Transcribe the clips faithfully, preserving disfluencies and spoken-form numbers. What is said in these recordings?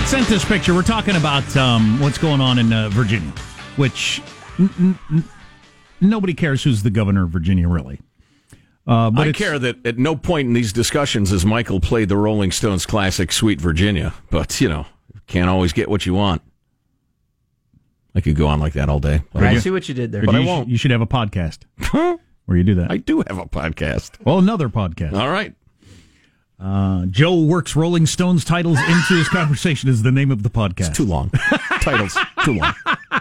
Sent this picture. We're talking about um, what's going on in uh, Virginia, which n- n- nobody cares who's the governor of Virginia, really. Uh, but I care that at no point in these discussions has Michael played the Rolling Stones classic Sweet Virginia. But, you know, can't always get what you want. I could go on like that all day. But I see what you did there. But you I won't. Sh- you should have a podcast where you do that. I do have a podcast. Well, another podcast. All right. Uh, Joe works Rolling Stones titles into his conversation is the name of the podcast. It's too long. Titles, too long.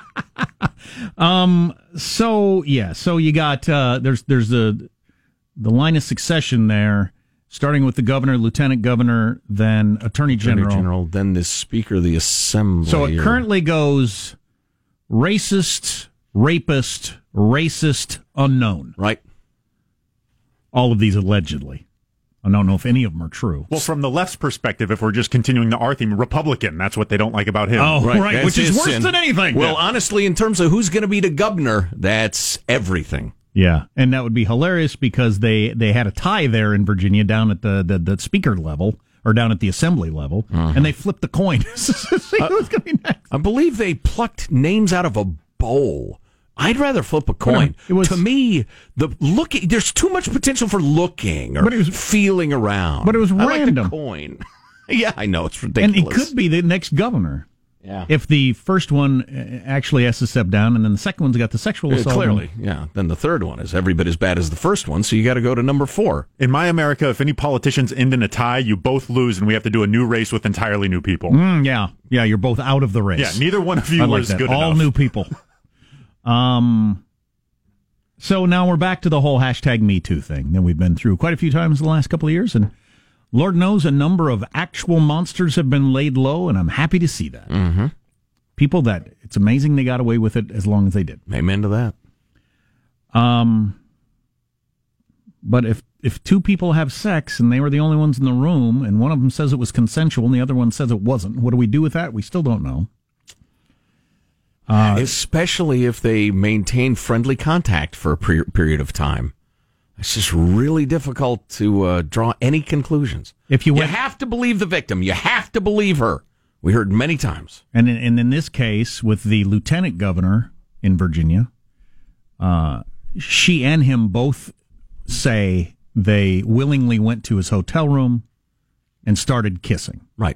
Um. So yeah. So you got uh, there's there's the the line of succession there, starting with the governor, lieutenant governor, then attorney general, Attorney General, then the Speaker of the Assembly. So it or- currently goes racist, rapist, racist, unknown. Right. All of these allegedly. I don't know if any of them are true. Well, from the left's perspective, if we're just continuing the R theme, Republican, that's what they don't like about him. Oh, right, That's which is his worse sin. than anything. Well, honestly, in terms of who's going to be the governor, that's everything. Yeah, and that would be hilarious because they, they had a tie there in Virginia down at the, the, the speaker level or down at the assembly level, Uh-huh. and they flipped the coin. See who's going to be next. I believe they plucked names out of a bowl. I'd rather flip a coin. It was- to me, the looking there's too much potential for looking or But it was- feeling around. but it was I like the random. coin. Yeah, I know it's And ridiculous. he could be the next governor. Yeah. If the first one uh, actually has to step down, and then the second one's got the sexual Yeah, assault. clearly, yeah. Then the third one is every bit as bad as the first one, so you got to go to number four. In my America, if any politicians end in a tie, you both lose, and we have to do a new race with entirely new people. Mm, yeah, yeah, you're both out of the race. Yeah, neither one of you I like was that. good All enough. new people. Um. So now we're back to the whole hashtag Me Too thing that we've been through quite a few times in the last couple of years, and Lord knows a number of actual monsters have been laid low, and I'm happy to see that. Mm-hmm. People that it's amazing they got away with it as long as they did. Amen to that. Um. But if if two people have sex and they were the only ones in the room, and one of them says it was consensual and the other one says it wasn't, what do we do with that? We still don't know. Uh, Especially if they maintain friendly contact for a pre- period of time. It's just really difficult to uh, draw any conclusions. If you You went, have to believe the victim. You have to believe her. We heard many times. and in, and in this case with the lieutenant governor in Virginia, uh, she and him both say they willingly went to his hotel room and started kissing. Right.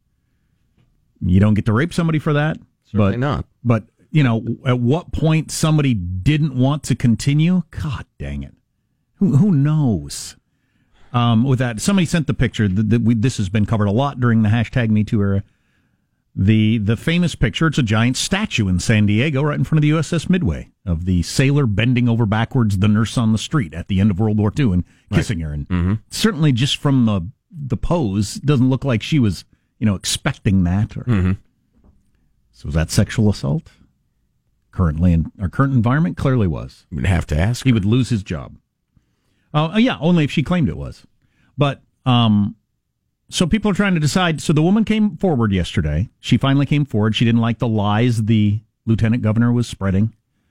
You don't get to rape somebody for that. Certainly but, not. But, you know, at what point somebody didn't want to continue? God dang it. Who, who knows? Um, with that, somebody sent the picture. The, the, we, this has been covered a lot during the hashtag Me Too era. The the famous picture, it's a giant statue in San Diego right in front of the U S S Midway of the sailor bending over backwards the nurse on the street at the end of World War Two and kissing her. And Mm-hmm. certainly just from the the pose, it doesn't look like she was, you know, expecting that. Or, Mm-hmm. So was that sexual assault? Currently in our current environment, clearly was. We'd have to ask. He would lose his job. Uh, yeah, only if she claimed it was. But um, so people are trying to decide. So the woman came forward yesterday. She finally came forward. She didn't like the lies the lieutenant governor was spreading.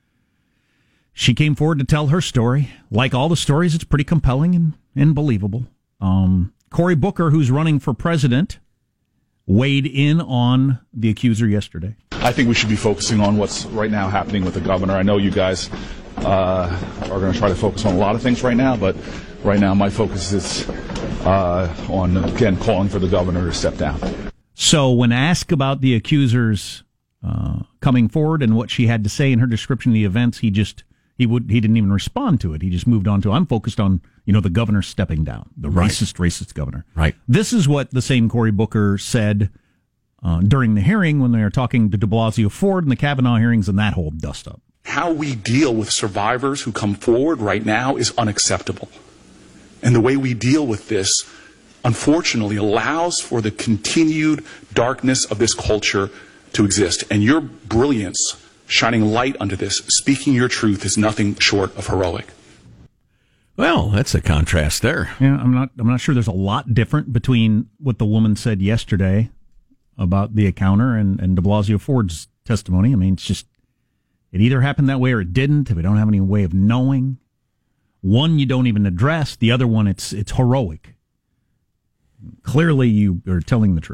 She came forward to tell her story. Like all the stories, it's pretty compelling and, and believable. Um, Cory Booker, who's running for president, weighed in on the accuser yesterday. I think we should be focusing on what's right now happening with the governor. I know you guys uh, are going to try to focus on a lot of things right now, but right now my focus is uh, on, again, calling for the governor to step down. So when asked about the accusers uh, coming forward and what she had to say in her description of the events, he just he would he didn't even respond to it. He just moved on to, I'm focused on, you know, the governor stepping down, the Right. racist, racist governor. Right. This is what the same Cory Booker said uh, during the hearing when they were talking to de Blasio Ford and the Kavanaugh hearings and that whole dust up. How we deal with survivors who come forward right now is unacceptable. And the way we deal with this, unfortunately, allows for the continued darkness of this culture to exist. And your brilliance, shining light onto this, speaking your truth, is nothing short of heroic. Well, that's a contrast there. Yeah, I'm not I'm not sure there's a lot different between what the woman said yesterday about the encounter and, and de Blasio Ford's testimony. I mean, it's just, it either happened that way or it didn't. We don't have any way of knowing. One you don't even address. The other one, it's it's heroic. Clearly you are telling the truth.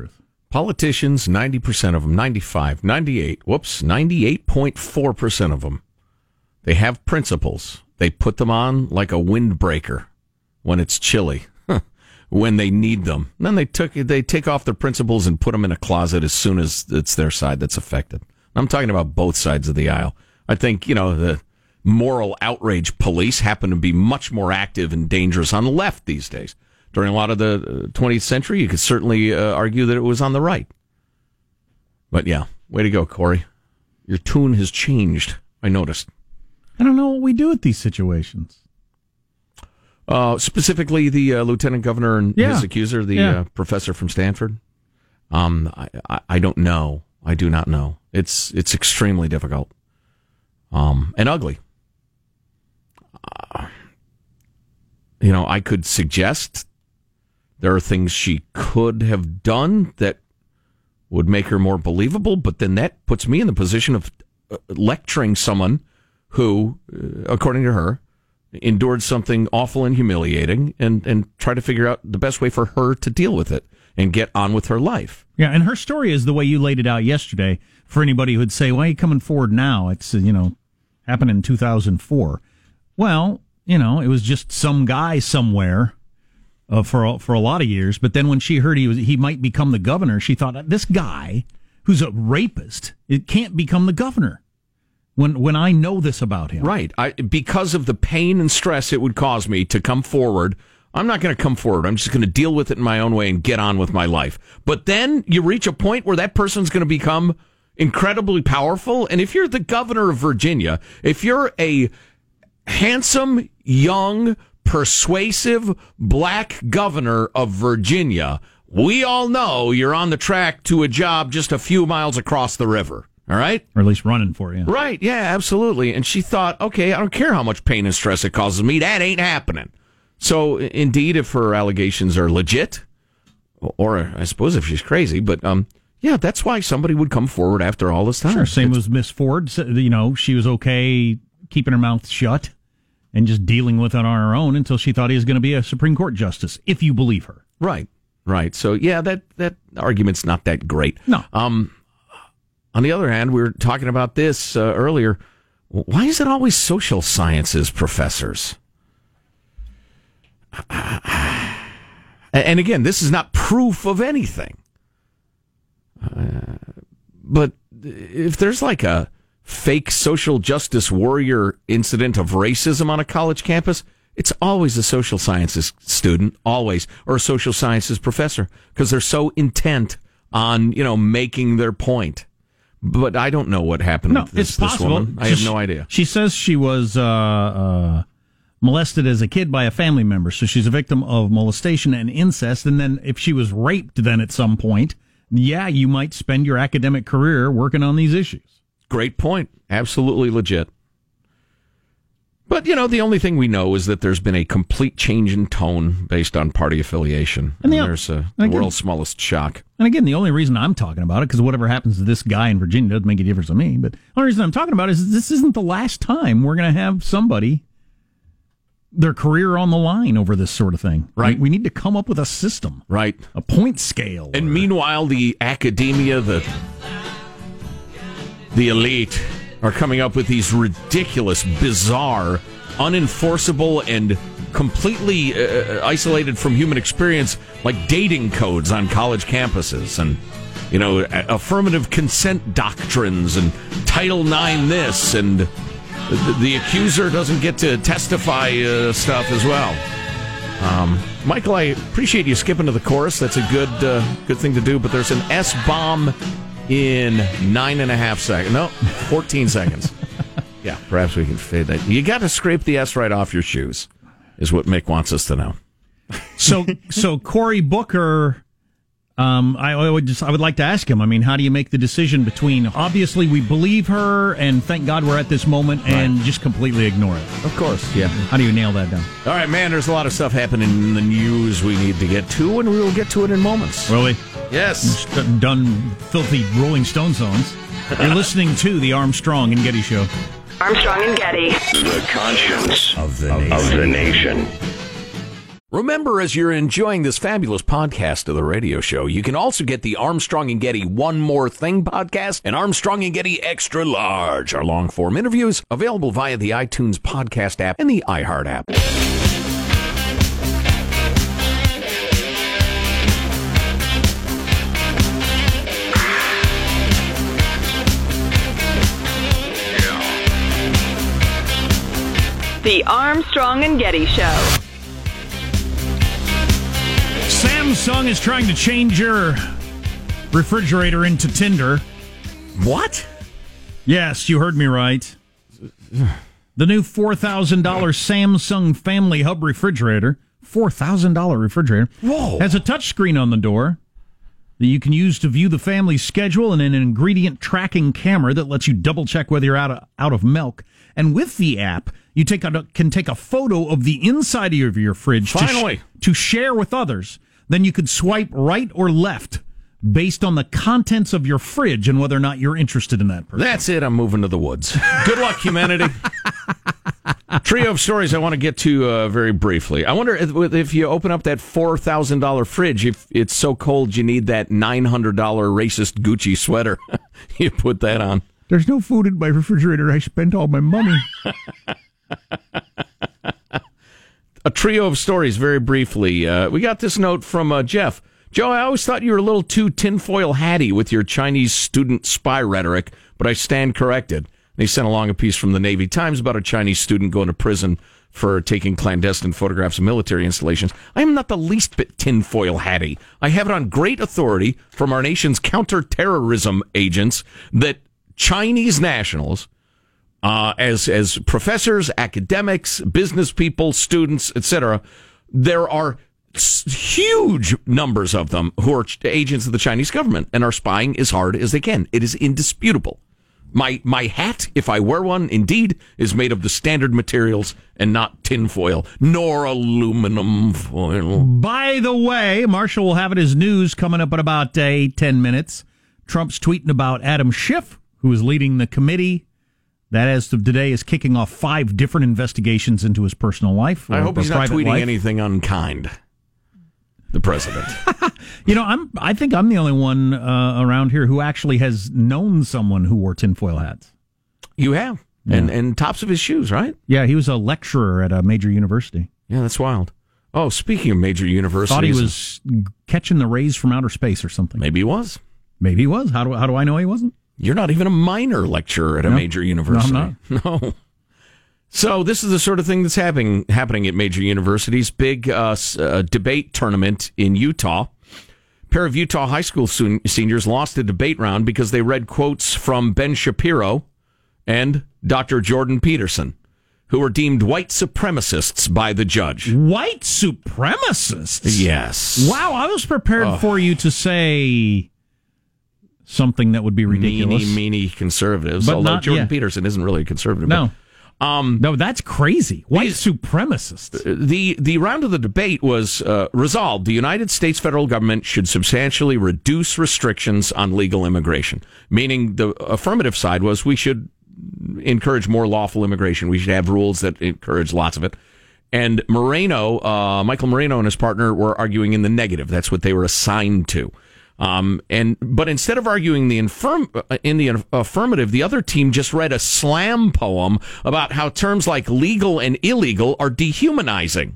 Politicians, ninety percent of them, ninety-five, ninety-eight, whoops, ninety-eight point four percent of them, they have principles. They put them on like a windbreaker when it's chilly, when they need them. And then they took they take off their principles and put them in a closet as soon as it's their side that's affected. I'm talking about both sides of the aisle. I think, you know, the moral outrage police happen to be much more active and dangerous on the left these days. During a lot of the twentieth century, you could certainly uh, argue that it was on the right. But yeah, way to go, Corey. Your tune has changed, I noticed. I don't know what we do with these situations. Uh, specifically, the uh, lieutenant governor and yeah. his accuser, the yeah. uh, professor from Stanford. Um, I, I, I don't know. I do not know. It's it's extremely difficult, um, and ugly. Uh, you know, I could suggest there are things she could have done that would make her more believable, but then that puts me in the position of uh, lecturing someone who, uh, according to her, endured something awful and humiliating, and, and try to figure out the best way for her to deal with it and get on with her life. Yeah, and her story is the way you laid it out yesterday. For anybody who would say, why are you coming forward now? It's, uh, you know, happened in two thousand four. Well, you know, it was just some guy somewhere uh, for, a, for a lot of years. But then when she heard he was he might become the governor, she thought, this guy who's a rapist, it can't become the governor. When when I know this about him. Right. I, because of the pain and stress it would cause me to come forward, I'm not going to come forward. I'm just going to deal with it in my own way and get on with my life. But then you reach a point where that person's going to become incredibly powerful. And if you're the governor of Virginia, if you're a handsome, young, persuasive black governor of Virginia, we all know you're on the track to a job just a few miles across the river. All right? Or at least running for you. Right, yeah, absolutely. And she thought, okay, I don't care how much pain and stress it causes me. That ain't happening. So, indeed, if her allegations are legit, or I suppose if she's crazy, but um, yeah, that's why somebody would come forward after all this time. Sure, same it's, as Miss Ford. You know, she was okay keeping her mouth shut and just dealing with it on her own until she thought he was going to be a Supreme Court justice, if you believe her. Right, right. So, yeah, that, that argument's not that great. No. Um. On the other hand, we were talking about this uh, earlier. Why is it always social sciences professors? And again, this is not proof of anything. Uh, but if there's like a fake social justice warrior incident of racism on a college campus, it's always a social sciences student, always, or a social sciences professor, because they're so intent on, you know, making their point. But I don't know what happened no, with this, it's possible. this woman. I have no idea. She says she was uh, uh, molested as a kid by a family member, so she's a victim of molestation and incest. And then if she was raped then at some point, yeah, you might spend your academic career working on these issues. Great point. Absolutely legit. But, you know, the only thing we know is that there's been a complete change in tone based on party affiliation. And, and the, there's a, the world's smallest shock. And again, the only reason I'm talking about it, because whatever happens to this guy in Virginia doesn't make a difference to me, but the only reason I'm talking about it is this isn't the last time we're going to have somebody, their career on the line over this sort of thing. Right. We, we need to come up with a system. Right. A point scale. And or, meanwhile, the academia, the the elite, are coming up with these ridiculous, bizarre, unenforceable, and completely uh, isolated from human experience, like dating codes on college campuses, and, you know, affirmative consent doctrines, and Title nine this, and the, the accuser doesn't get to testify uh, stuff as well. Um, Michael, I appreciate you skipping to the chorus. That's a good, uh, good thing to do, but there's an S-bomb in nine and a half seconds. No, fourteen seconds. Yeah, perhaps we can fade that. You got to scrape the S right off your shoes, is what Mick wants us to know. So, so Cory Booker, um, I, I would just, I would like to ask him. I mean, how do you make the decision between obviously we believe her and thank God we're at this moment, and right. just completely ignore it? Of course, yeah. How do you nail that down? All right, man. There's a lot of stuff happening in the news we need to get to, and we will get to it in moments. Really? Yes. Done filthy Rolling Stone songs. You're listening to the Armstrong and Getty Show. Armstrong and Getty. The conscience of the nation. Of the nation. Remember, as you're enjoying this fabulous podcast of the radio show, you can also get the Armstrong and Getty One More Thing podcast and Armstrong and Getty Extra Large, our long-form interviews, available via the iTunes podcast app and the iHeart app. The Armstrong and Getty Show. Samsung is trying to change your refrigerator into Tinder. What? Yes, you heard me right. The new four thousand dollars Samsung Family Hub refrigerator, four thousand dollars refrigerator, Whoa. has a touchscreen on the door that you can use to view the family's schedule and an ingredient tracking camera that lets you double-check whether you're out of, out of milk. And with the app, you take a, can take a photo of the inside of your fridge Finally. To, sh- to share with others. Then you could swipe right or left based on the contents of your fridge and whether or not you're interested in that person. That's it. I'm moving to the woods. Good luck, humanity. Trio of stories I want to get to uh, very briefly. I wonder if, if you open up that four thousand dollars fridge, if it's so cold you need that nine hundred dollars racist Gucci sweater. You put that on. There's no food in my refrigerator. I spent all my money. A trio of stories, very briefly. Uh, we got this note from uh, Jeff. Joe, I always thought you were a little too tinfoil hatty with your Chinese student spy rhetoric, but I stand corrected. They sent along a piece from the Navy Times about a Chinese student going to prison for taking clandestine photographs of military installations. I am not the least bit tinfoil hatty. I have it on great authority from our nation's counterterrorism agents that Chinese nationals, Uh, as as professors, academics, business people, students, et cetera, there are s- huge numbers of them who are ch- agents of the Chinese government and are spying as hard as they can. It is indisputable. My my hat, if I wear one, indeed, is made of the standard materials and not tinfoil, nor aluminum foil. By the way, Marshall will have it as news coming up in about uh, ten minutes. Trump's tweeting about Adam Schiff, who is leading the committee that, as of today, is kicking off five different investigations into his personal life. I hope he's not tweeting life. anything unkind. The president. You know, I'm. I think I'm the only one uh, around here who actually has known someone who wore tinfoil hats. You have. Yeah. And and tops of his shoes, right? Yeah, he was a lecturer at a major university. Yeah, that's wild. Oh, speaking of major universities. Thought he was catching the rays from outer space or something. Maybe he was. Maybe he was. How do, how do I know he wasn't? You're not even a minor lecturer at a no. major university. No, I'm not. No. So this is the sort of thing that's happening happening at major universities. Big uh, uh, debate tournament in Utah. A pair of Utah high school seniors lost a debate round because they read quotes from Ben Shapiro and Doctor Jordan Peterson, who were deemed white supremacists by the judge. White supremacists? Yes. Wow, I was prepared oh. for you to say something that would be ridiculous. Meanie, meanie conservatives. But although not, Jordan yeah. Peterson isn't really a conservative. No. But, um, no, that's crazy. White these, supremacists. The, the round of the debate was uh, resolved. The United States federal government should substantially reduce restrictions on legal immigration, meaning the affirmative side was we should encourage more lawful immigration. We should have rules that encourage lots of it. And Moreno, uh, Michael Moreno and his partner were arguing in the negative. That's what they were assigned to. Um, and but instead of arguing the infirm, in the affirmative, the other team just read a slam poem about how terms like legal and illegal are dehumanizing.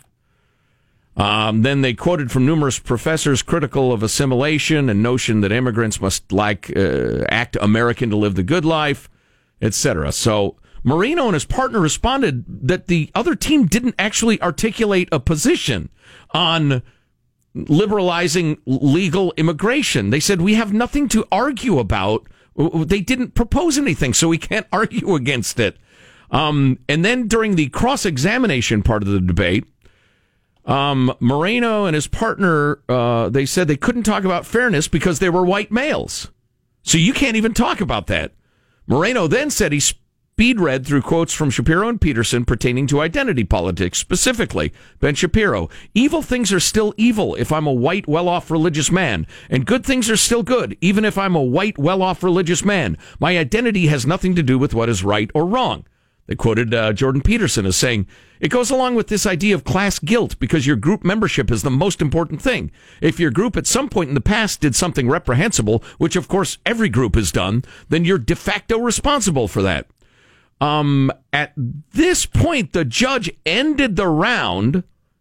Um, then they quoted from numerous professors critical of assimilation and notion that immigrants must like uh, act American to live the good life, et cetera. So Moreno and his partner responded that the other team didn't actually articulate a position on liberalizing legal immigration. They said, we have nothing to argue about. They didn't propose anything, so we can't argue against it. Um, and then during the cross-examination part of the debate, um, Moreno and his partner, uh, they said they couldn't talk about fairness because they were white males. So you can't even talk about that. Moreno then said he speed read through quotes from Shapiro and Peterson pertaining to identity politics, specifically Ben Shapiro. Evil things are still evil if I'm a white, well-off religious man, and good things are still good even if I'm a white, well-off religious man. My identity has nothing to do with what is right or wrong. They quoted uh, Jordan Peterson as saying, "It goes along with this idea of class guilt because your group membership is the most important thing. If your group at some point in the past did something reprehensible, which of course every group has done, then you're de facto responsible for that." Um, at this point, the judge ended the round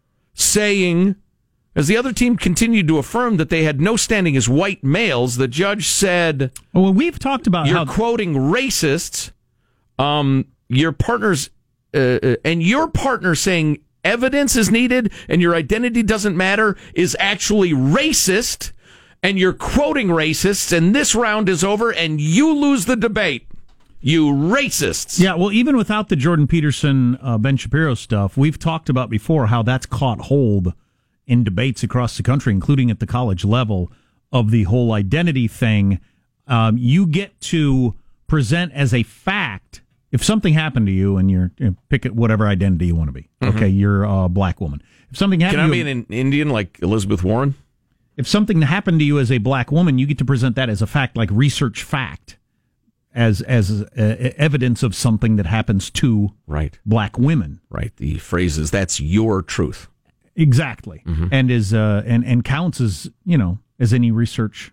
saying, as the other team continued to affirm that they had no standing as white males, the judge said, well, we've talked about you're how quoting racists. Um, your partner's uh, and your partner saying evidence is needed and your identity doesn't matter is actually racist, and you're quoting racists, and this round is over, and you lose the debate. You racists. Yeah, well, even without the Jordan Peterson, uh, Ben Shapiro stuff, we've talked about before how that's caught hold in debates across the country, including at the college level, of the whole identity thing. Um, you get to present as a fact, if something happened to you and you're, you know, pick it whatever identity you want to be. Mm-hmm. Okay, you're a black woman. If something happened Can I to be you, an Indian like Elizabeth Warren? If something happened to you as a black woman, you get to present that as a fact, like research fact, as as uh, evidence of something that happens to right. black women. Right. The phrase is, that's your truth. Exactly. Mm-hmm. And is uh, and, and counts as, you know, as any research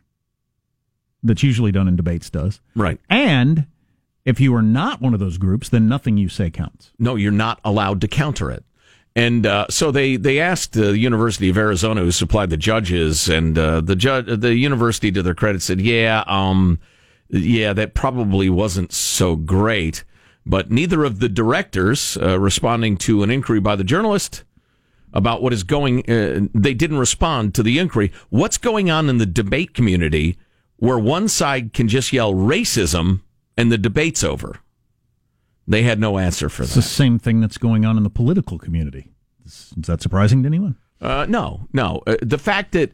that's usually done in debates does. Right. And if you are not one of those groups, then nothing you say counts. No, you're not allowed to counter it. And uh, so they, they asked the University of Arizona, who supplied the judges, and uh, the judge, the university, to their credit, said, yeah, um, yeah, that probably wasn't so great. But neither of the directors, uh, responding to an inquiry by the journalist about what is going, uh, they didn't respond to the inquiry. What's going on in the debate community where one side can just yell racism and the debate's over? They had no answer for it's that. It's the same thing that's going on in the political community. Is, is that surprising to anyone? Uh, no, no. Uh, the fact that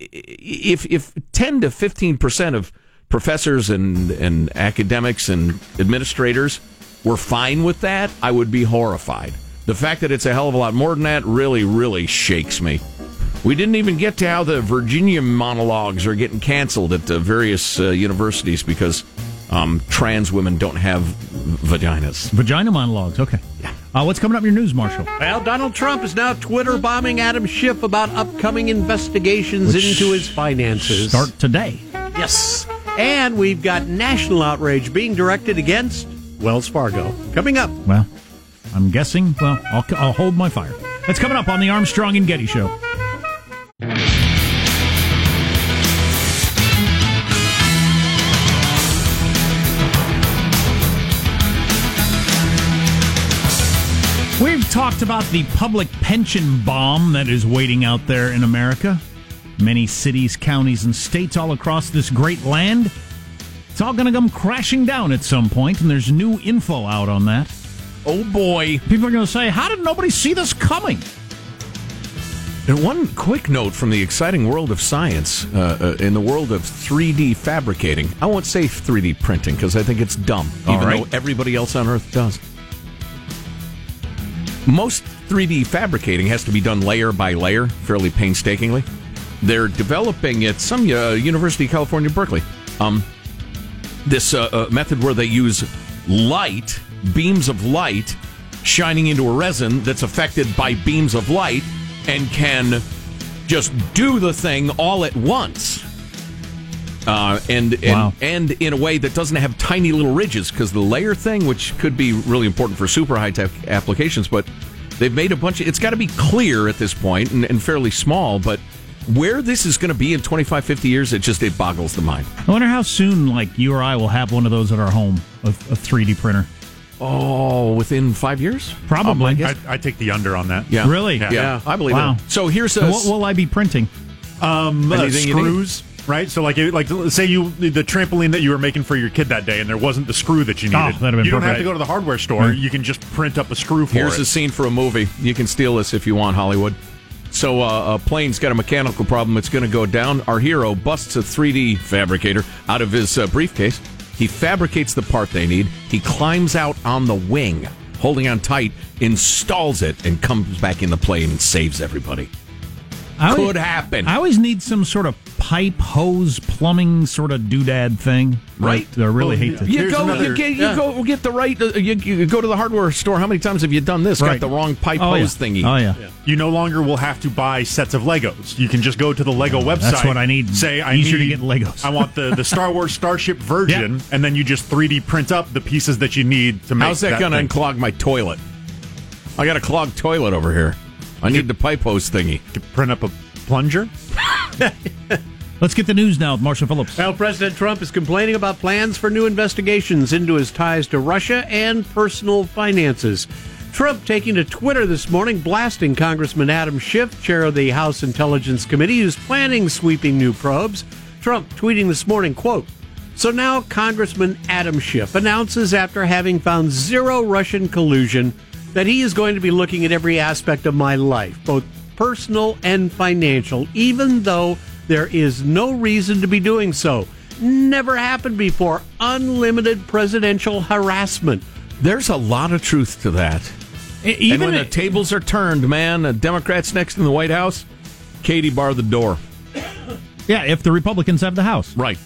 if if ten to fifteen percent of professors and, and academics and administrators were fine with that, I would be horrified. The fact that it's a hell of a lot more than that really, really shakes me. We didn't even get to how the Virginia monologues are getting canceled at the various uh, universities because um, trans women don't have vaginas. Vagina monologues, okay. Yeah. Uh, what's coming up in your news, Marshall? Well, Donald Trump is now Twitter bombing Adam Schiff about upcoming investigations Which into his finances. Start today. Yes. And we've got national outrage being directed against Wells Fargo. Coming up. Well, I'm guessing, well, I'll, I'll hold my fire. That's coming up on the Armstrong and Getty Show. We've talked about the public pension bomb that is waiting out there in America. Many cities, counties, and states all across this great land. It's all going to come crashing down at some point, and there's new info out on that. Oh, boy. People are going to say, how did nobody see this coming? And one quick note from the exciting world of science, uh, uh, in the world of three D fabricating. I won't say three D printing because I think it's dumb, All even right. though everybody else on Earth does. Most three D fabricating has to be done layer by layer, fairly painstakingly. They're developing at some uh, University of California, Berkeley, um, this uh, uh, method where they use light, beams of light, shining into a resin that's affected by beams of light and can just do the thing all at once. Uh, and, and, wow. and in a way that doesn't have tiny little ridges, because the layer thing, which could be really important for super high-tech applications, but they've made a bunch of... It's got to be clear at this point and, and fairly small, but where this is going to be in twenty-five, fifty years, it just it boggles the mind. I wonder how soon, like, you or I will have one of those at our home, a, a three D printer. Oh, within five years? Probably. I, I take the under on that. Yeah. Really? Yeah, Yeah. I believe Wow. it. So here's a... So what will I be printing? Um, uh, Anything you screws, right? So, like, like, say you the trampoline that you were making for your kid that day, and there wasn't the screw that you Oh, needed. that'd have been you don't have perfect. to go to the hardware store. Right. You can just print up a screw for Here's it. a scene for a movie. You can steal this if you want, Hollywood. So uh, a plane's got a mechanical problem. It's going to go down. Our hero busts a three D fabricator out of his uh, briefcase. He fabricates the part they need. He climbs out on the wing, holding on tight, installs it, and comes back in the plane and saves everybody. I always- Could happen. I always need some sort of pipe, hose, plumbing sort of doodad thing. Right. I really Well, hate to. You Here's go, another- you, get, you yeah. go get the right. Uh, you, you go to the hardware store. How many times have you done this? Right. Got the wrong pipe Oh, hose yeah. thingy. Oh, yeah. You no longer will have to buy sets of Legos. You can just go to the Lego website. That's what I need. Say I Easier to need, get Legos. I want the, the Star Wars Starship Virgin, Yep. and then you just three D print up the pieces that you need to make. How's that, going to thing. unclog my toilet? I got a clogged toilet over here. I need the pipe hose thingy. Print up a plunger? Let's get the news now with Marshall Phillips. Well, President Trump is complaining about plans for new investigations into his ties to Russia and personal finances. Trump taking to Twitter this morning, blasting Congressman Adam Schiff, chair of the House Intelligence Committee, who's planning sweeping new probes. Trump tweeting this morning, quote, "So now Congressman Adam Schiff announces, after having found zero Russian collusion, that he is going to be looking at every aspect of my life, both personal and financial, even though there is no reason to be doing so. Never happened before. Unlimited presidential harassment." There's a lot of truth to that. E- And Even when the it- tables are turned, man, the Democrats next in the White House, Katie bar the door. yeah, if the Republicans have the House. Right.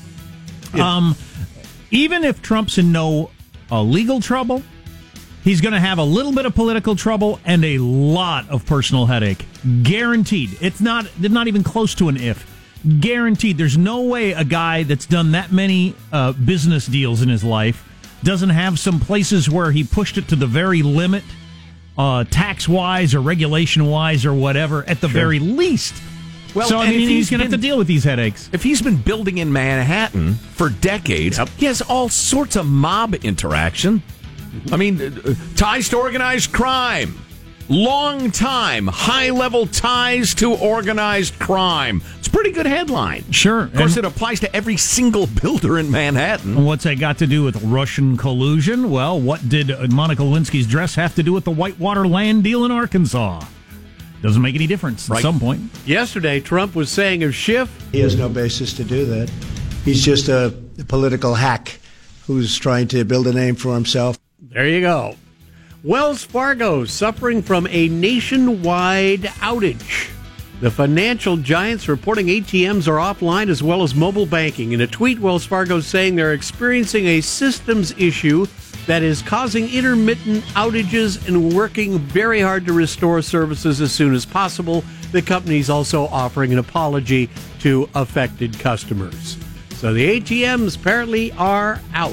Um, even if Trump's in no uh, legal trouble, he's going to have a little bit of political trouble and a lot of personal headache. Guaranteed. It's not, it's not even close to an if. Guaranteed. There's no way a guy that's done that many uh, business deals in his life doesn't have some places where he pushed it to the very limit, uh, tax-wise or regulation-wise or whatever, at the very least. Well, so, I and mean, if he's he's going to have to been- deal with these headaches. If he's been building in Manhattan for decades, he has all sorts of mob interaction. I mean, uh, ties to organized crime. Long time, high-level ties to organized crime. It's a pretty good headline. Sure. Of course, And- it applies to every single builder in Manhattan. And what's that got to do with Russian collusion? Well, what did Monica Lewinsky's dress have to do with the Whitewater land deal in Arkansas? Doesn't make any difference Right. at some point. Yesterday, Trump was saying of Schiff, He has no basis to do that. He's just a political hack who's trying to build a name for himself. there you go. Wells Fargo suffering from a nationwide outage. The financial giants reporting A T Ms are offline as well as mobile banking. In a tweet, Wells Fargo is saying they're experiencing a systems issue that is causing intermittent outages and working very hard to restore services as soon as possible. The company's also offering an apology to affected customers. So the A T Ms apparently are out.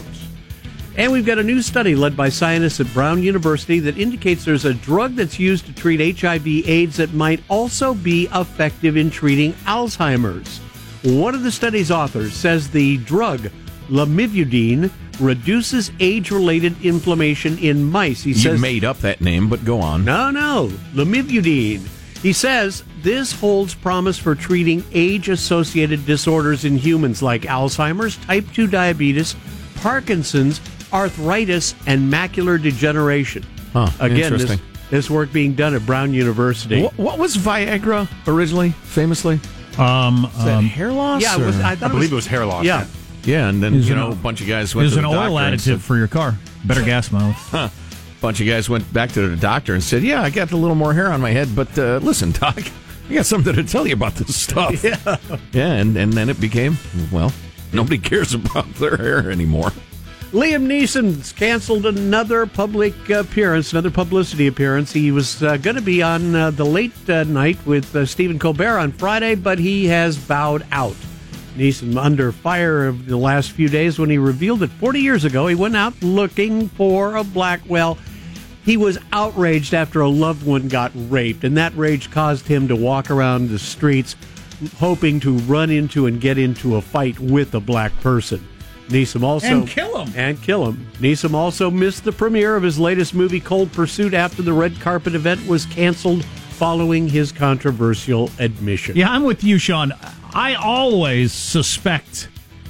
And we've got a new study led by scientists at Brown University that indicates there's a drug that's used to treat H I V AIDS that might also be effective in treating Alzheimer's. One of the study's authors says the drug, lamivudine, reduces age-related inflammation in mice. He You says, made up that name, but go on. no, no, lamivudine. He says this holds promise for treating age-associated disorders in humans like Alzheimer's, type two diabetes, Parkinson's, arthritis, and macular degeneration. Huh, Again, this, interesting. this work being done at Brown University. What, what was Viagra originally, famously? Um, Is that um, hair loss? Yeah, it was, or- I, I thought believe it was hair loss. Yeah. yeah, and then Is you an know o- a bunch of guys went There's to an the oil doctor and additive said- for your car. Better gas mouth. Huh. A bunch of guys went back to the doctor and said, "Yeah, I got a little more hair on my head, but uh, listen, doc, I got something to tell you about this stuff." Yeah, yeah, and and then it became, well, nobody cares about their hair anymore. Liam Neeson's canceled another public appearance, another publicity appearance. He was uh, going to be on uh, the late uh, night with uh, Stephen Colbert on Friday, but he has bowed out. Neeson under fire of the last few days when he revealed that forty years ago he went out looking for a black well. He was outraged after a loved one got raped, and that rage caused him to walk around the streets hoping to run into and get into a fight with a black person. Neeson also And kill him. And kill him. Neeson also missed the premiere of his latest movie, Cold Pursuit, after the red carpet event was canceled following his controversial admission. Yeah, I'm with you, Sean. I always suspect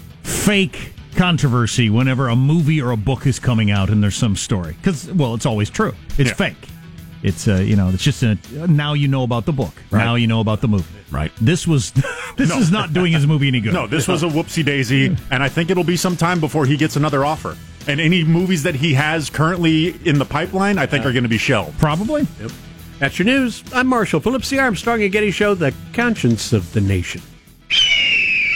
fake controversy whenever a movie or a book is coming out and there's some story. Because, well, it's always true. It's Yeah. fake. It's, uh, you know, it's just a, now you know about the book. Right. Now you know about the movie. Right. This was, this No. is not doing his movie any good. No, this was a whoopsie daisy, and I think it'll be some time before he gets another offer. And any movies that he has currently in the pipeline, I think are going to be shelved. Probably. That's your news. I'm Marshall Phillips, the Armstrong and Getty Show, the conscience of the nation.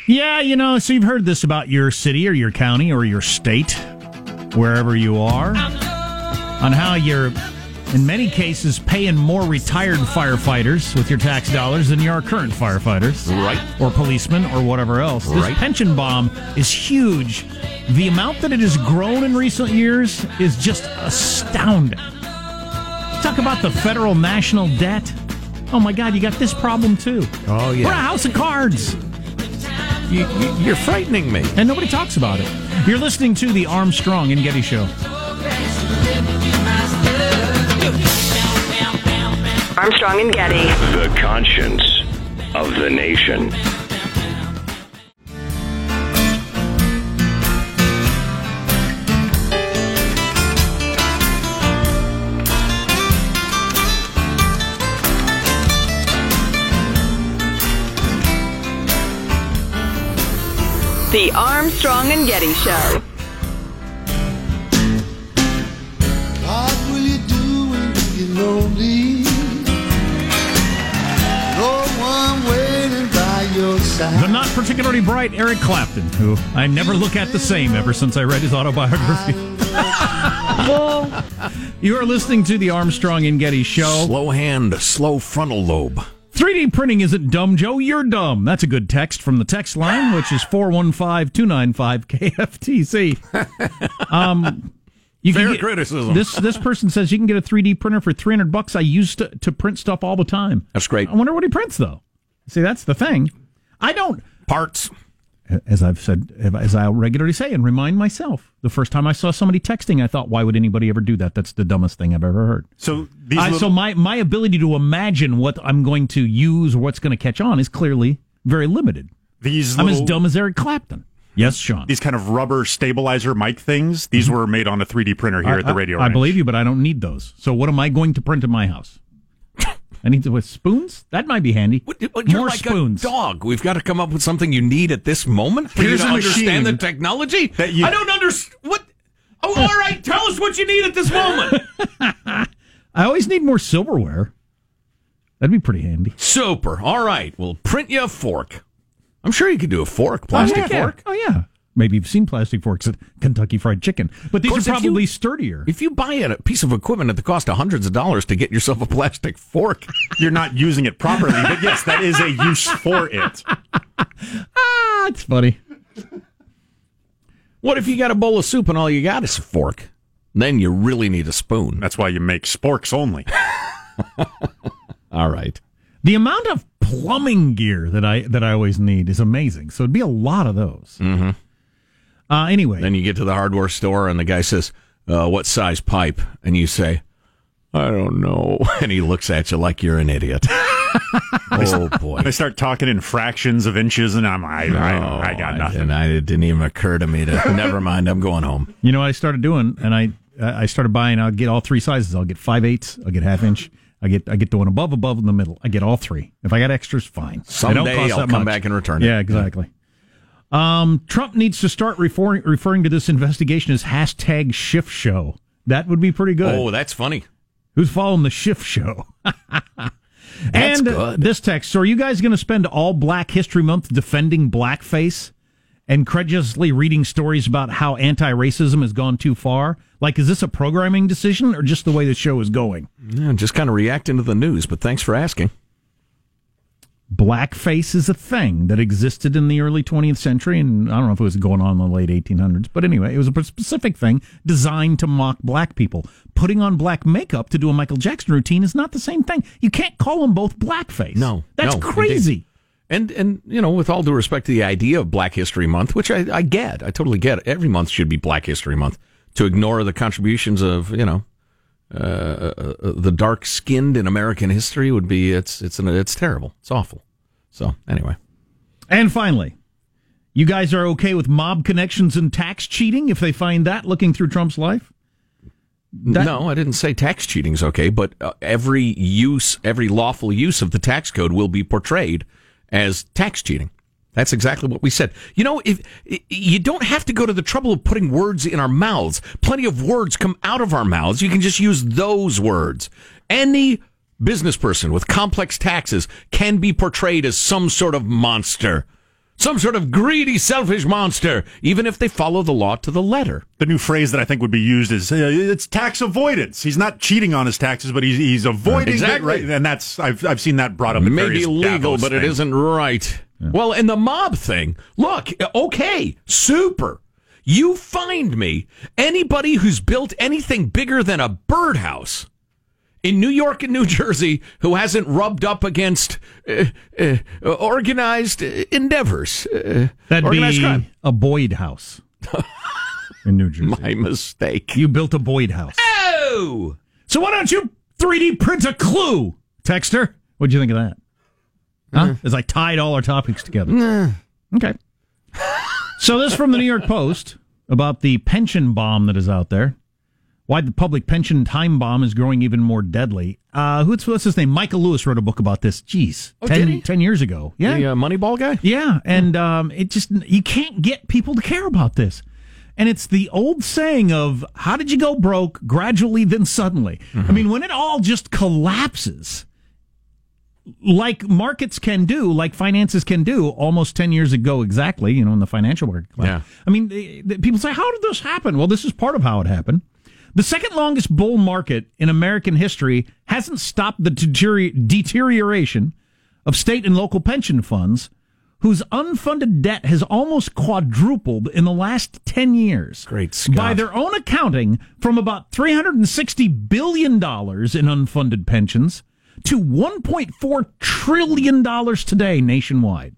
Yeah, you know, so you've heard this about your city or your county or your state, wherever you are, on how you're, in many cases, paying more retired firefighters with your tax dollars than you are current firefighters. Right. Or policemen or whatever else. This Right. pension bomb is huge. The amount that it has grown in recent years is just astounding. Talk about the federal national debt. Oh, my God, you got this problem, too. Oh, yeah. We're a house of cards. You, you, you're frightening me. And nobody talks about it. You're listening to the Armstrong and Getty Show. Armstrong and Getty. The conscience of the nation. The Armstrong and Getty Show. What will you do when you get lonely? No one waiting by your side. The not particularly bright Eric Clapton, who I never look at the same ever since I read his autobiography. You are listening to the Armstrong and Getty Show. Slow hand, slow frontal lobe. three D printing isn't dumb, Joe. You're dumb. That's a good text from the text line, which is four one five, two nine five, K F T C. Um, you Fair can get, criticism. This this person says you can get a three D printer for three hundred bucks. I used to, to print stuff all the time. That's great. I wonder what he prints, though. See, that's the thing. I don't... Parts. As I've said, as I regularly say and remind myself, the first time I saw somebody texting, I thought, why would anybody ever do that? That's the dumbest thing I've ever heard. So these I, little- so my, my ability to imagine what I'm going to use or what's going to catch on is clearly very limited. These I'm little, as dumb as Eric Clapton. Yes, Sean. These kind of rubber stabilizer mic things, these were made on a three D printer here I, at the radio I, I ranch. believe you, but I don't need those. So what am I going to print in my house? I need to with spoons? That might be handy. What, what, you're More like spoons. a dog. We've got to come up with something you need at this moment for Here's you to a machine understand the technology. that you- I don't understand. What? Oh, all right. Tell us what you need at this moment. I always need more silverware. That'd be pretty handy. Super. All right. We'll print you a fork. I'm sure you could do a fork, plastic oh, yeah. fork. Oh, yeah. Maybe you've seen plastic forks at Kentucky Fried Chicken. But these are course, if probably you- sturdier. If you buy a piece of equipment at the cost of hundreds of dollars to get yourself a plastic fork, You're not using it properly, but yes, that is a use for it. Ah, it's funny. what if you got a bowl of soup and all you got is a fork? Then you really need a spoon. That's why you make sporks only. All right. The amount of plumbing gear that I that I always need is amazing. So it'd be a lot of those. Mm-hmm. Uh, anyway. Then you get to the hardware store and the guy says, uh, what size pipe? And you say, I don't know. And he looks at you like you're an idiot. Oh, boy. They start talking in fractions of inches, and I'm I, I, I got nothing. And I, it didn't even occur to me to, never mind, I'm going home. You know what I started doing? And I I started buying, I'll get all three sizes. I'll get five eighths, I'll get half inch. I get I get the one above, above, in the middle. I get all three. If I got extras, fine. They don't Someday cost I'll that come much. back and return it. Yeah, exactly. Um, Trump needs to start referring, referring to this investigation as hashtag shift show. That would be pretty good. Oh, that's funny. Who's following the shift show? That's and good. this text, so are you guys going to spend all Black History Month defending blackface and credulously reading stories about how anti-racism has gone too far? Like, is this a programming decision or just the way the show is going? Yeah, just kind of reacting to the news, but thanks for asking. Blackface is a thing that existed in the early twentieth century, and I don't know if it was going on in the late eighteen hundreds, but anyway, it was a specific thing designed to mock black people. Putting on black makeup to do a Michael Jackson routine is not the same thing. You can't call them both blackface. No. That's no, crazy. indeed. And, and you know, with all due respect to the idea of Black History Month, which I, I get, I totally get it. Every month should be Black History Month. To ignore the contributions of, you know, uh, uh, the dark-skinned in American history would be, it's, it's, an, it's terrible. It's awful. So, anyway. And finally, you guys are okay with mob connections and tax cheating if they find that looking through Trump's life? That- no, I didn't say tax cheating is okay, but uh, every use, every lawful use of the tax code will be portrayed as tax cheating. That's exactly what we said. You know, if you don't have to go to the trouble of putting words in our mouths. Plenty of words come out of our mouths. You can just use those words. Any business person with complex taxes can be portrayed as some sort of monster. some sort of greedy, selfish monster, even if they follow the law to the letter. The new phrase that I think would be used is uh, it's tax avoidance. He's not cheating on his taxes, but he's he's avoiding exactly. it, right? And that's I've I've seen that brought up. At Maybe legal, but things. it isn't right. Yeah. Well, and the mob thing. Look, okay, super. You find me anybody who's built anything bigger than a birdhouse in New York and New Jersey who hasn't rubbed up against uh, uh, organized endeavors. Uh, That'd organized be crime. a Boyd house in New Jersey. My mistake. You built a Boyd house. Oh! So why don't you three D print a clue, Texter? What'd you think of that? Huh? Mm. As I tied all our topics together. Mm. Okay. So this from the New York Post about the pension bomb that is out there. Why the public pension time bomb is growing even more deadly. Uh, who's, what's his name? Michael Lewis wrote a book about this. Jeez. Oh, ten, did he? ten years ago. Yeah. The uh, Moneyball guy? Yeah. And um, it just, you can't get people to care about this. And it's the old saying of, how did you go broke? Gradually, then suddenly. Mm-hmm. I mean, when it all just collapses, like markets can do, like finances can do, almost ten years ago exactly, you know, in the financial market collapse. Yeah. I mean, they, they, people say, how did this happen? Well, this is part of how it happened. The second longest bull market in American history hasn't stopped the deterior- deterioration of state and local pension funds, whose unfunded debt has almost quadrupled in the last ten years. Great Scott. By their own accounting, from about three hundred sixty billion dollars in unfunded pensions to one point four trillion dollars today nationwide.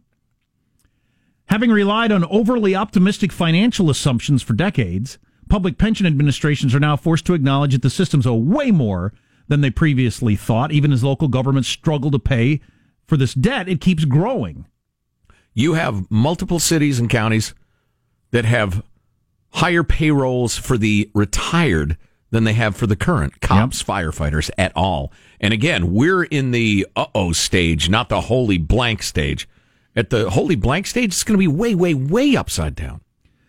Having relied on overly optimistic financial assumptions for decades, public pension administrations are now forced to acknowledge that the systems owe way more than they previously thought. Even as local governments struggle to pay for this debt, it keeps growing. You have multiple cities and counties that have higher payrolls for the retired than they have for the current cops, yep. firefighters at all. And again, we're in the uh-oh stage, not the holy blank stage. At the holy blank stage, it's going to be way, way, way upside down.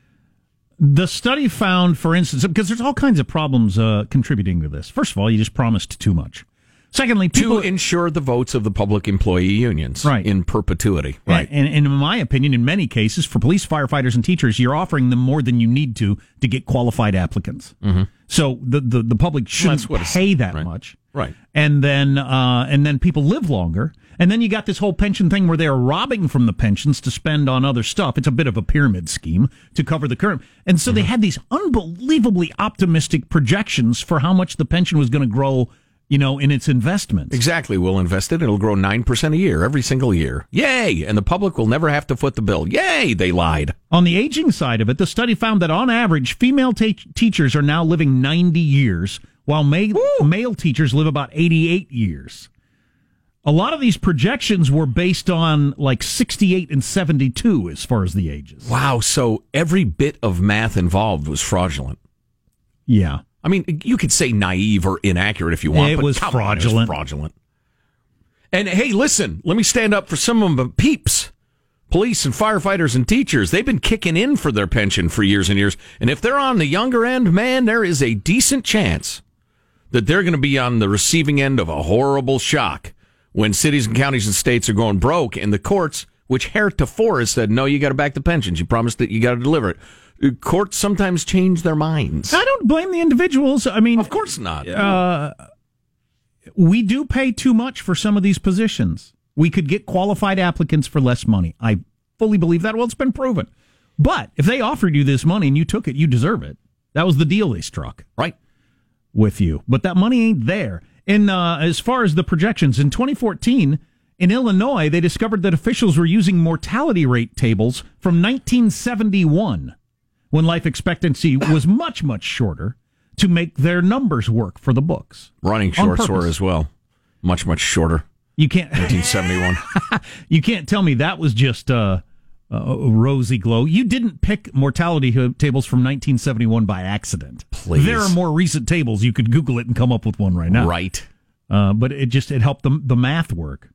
The study found, for instance, because there's all kinds of problems uh, contributing to this. First of all, you just promised too much. Secondly, people, to ensure the votes of the public employee unions right. in perpetuity. Right. And, and, and in my opinion, in many cases, for police, firefighters, and teachers, you're offering them more than you need to to get qualified applicants. Mm-hmm. So the, the, the public shouldn't well, pay that right. much. Right. And then uh, and then people live longer. And then you got this whole pension thing where they're robbing from the pensions to spend on other stuff. It's a bit of a pyramid scheme to cover the current. And so mm-hmm. they had these unbelievably optimistic projections for how much the pension was going to grow, you know, in its investments. Exactly. We'll invest it. It'll grow nine percent a year, every single year. Yay! And the public will never have to foot the bill. Yay! They lied. On the aging side of it, the study found that on average, female te- teachers are now living ninety years, while ma- male teachers live about eighty-eight years. A lot of these projections were based on like sixty-eight and seventy-two as far as the ages. Wow. So every bit of math involved was fraudulent. Yeah. I mean, you could say naive or inaccurate if you want, it but was come fraudulent. On, it was fraudulent. And hey, listen, let me stand up for some of the peeps. Police and firefighters and teachers, they've been kicking in for their pension for years and years. And if they're on the younger end, man, there is a decent chance that they're going to be on the receiving end of a horrible shock when cities and counties and states are going broke and the courts, which heretofore has said, no, you got to back the pensions. You promised that you got to deliver it. Courts sometimes change their minds. I don't blame the individuals. I mean, of course not. Uh, we do pay too much for some of these positions. We could get qualified applicants for less money. I fully believe that. Well, it's been proven. But if they offered you this money and you took it, you deserve it. That was the deal they struck. Right. With you. But that money ain't there. In uh, as far as the projections, in twenty fourteen, in Illinois, they discovered that officials were using mortality rate tables from nineteen seventy-one, when life expectancy was much, much shorter, to make their numbers work for the books. Running shorts were as well. Much, much shorter. You can't nineteen seventy-one. You can't tell me that was just uh, a rosy glow. You didn't pick mortality tables from nineteen seventy-one by accident. Please. There are more recent tables. You could Google it and come up with one right now. Right. Uh, but it just it helped the the math work.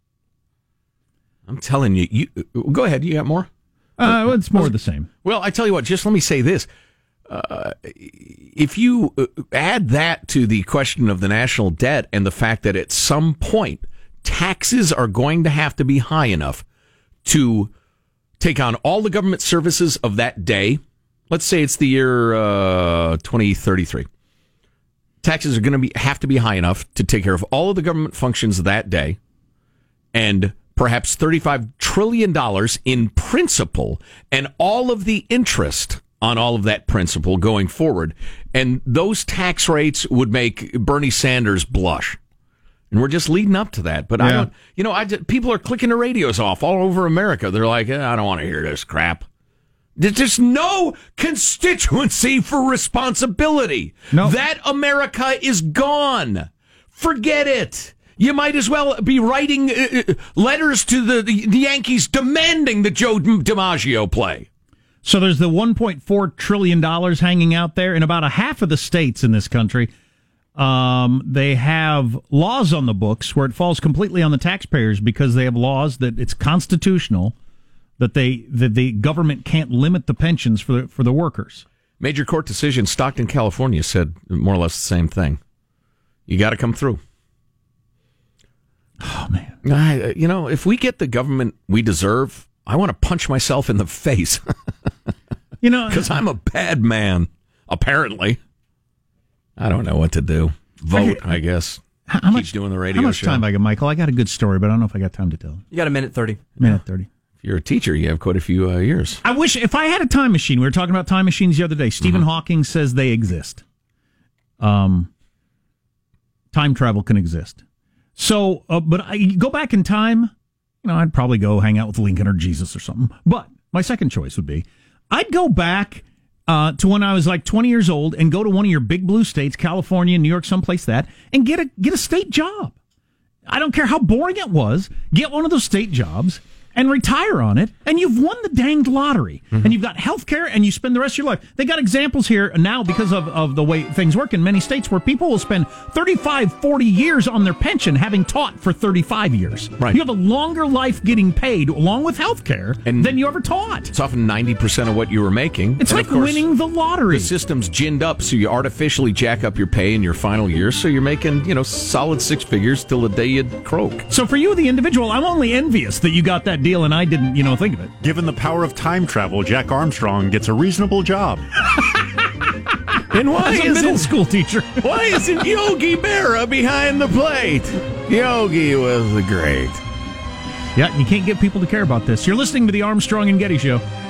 I'm telling you. You go ahead. You got more? Uh, it's more the same. Well, I tell you what. Just let me say this. Uh, if you add that to the question of the national debt and the fact that at some point taxes are going to have to be high enough to take on all the government services of that day. Let's say it's the year uh, twenty thirty-three. Taxes are going to be have to be high enough to take care of all of the government functions that day, and perhaps thirty-five trillion dollars in principal and all of the interest on all of that principal going forward. And those tax rates would make Bernie Sanders blush. And we're just leading up to that. But yeah. I don't, you know, I just, people are clicking the radios off all over America. They're like, eh, I don't want to hear this crap. There's just no constituency for responsibility. No. That America is gone. Forget it. You might as well be writing uh, letters to the, the, the Yankees demanding that Joe DiMaggio play. So there's the one point four trillion dollars hanging out there in about a half of the states in this country. Um, they have laws on the books where it falls completely on the taxpayers because they have laws that it's constitutional that they that the government can't limit the pensions for the, for the workers. Major court decision, Stockton, California, said more or less the same thing. You got to come through. Oh, man. I, you know, if we get the government we deserve, I want to punch myself in the face. You know, because I'm a bad man, apparently. I don't know what to do. Vote, I, I guess. How Keep much doing the radio How much show. time I got, Michael? I got a good story, but I don't know if I got time to tell it. You got a minute thirty. Minute thirty. If you're a teacher, you have quite a few uh, years. I wish, if I had a time machine, we were talking about time machines the other day. Stephen mm-hmm. Hawking says they exist. Um, time travel can exist. So, uh, but I go back in time, you know, I'd probably go hang out with Lincoln or Jesus or something. But my second choice would be, I'd go back uh, to when I was like twenty years old and go to one of your big blue states, California, New York, someplace that, and get a get a state job. I don't care how boring it was. Get one of those state jobs and retire on it, and you've won the danged lottery. Mm-hmm. And you've got health care, and you spend the rest of your life. They got examples here now because of, of the way things work in many states where people will spend thirty-five, forty years on their pension having taught for thirty-five years. Right. You have a longer life getting paid along with health care and than you ever taught. It's often ninety percent of what you were making. It's and like of course, winning the lottery. The system's ginned up, so you artificially jack up your pay in your final years, so you're making, you know, solid six figures till the day you croak. So for you, the individual, I'm only envious that you got that deal and I didn't, you know, think of it. Given the power of time travel, Jack Armstrong gets a reasonable job. And why As a middle school teacher? Why isn't Yogi Berra behind the plate? Yogi was the great. Yeah, you can't get people to care about this. You're listening to the Armstrong and Getty Show.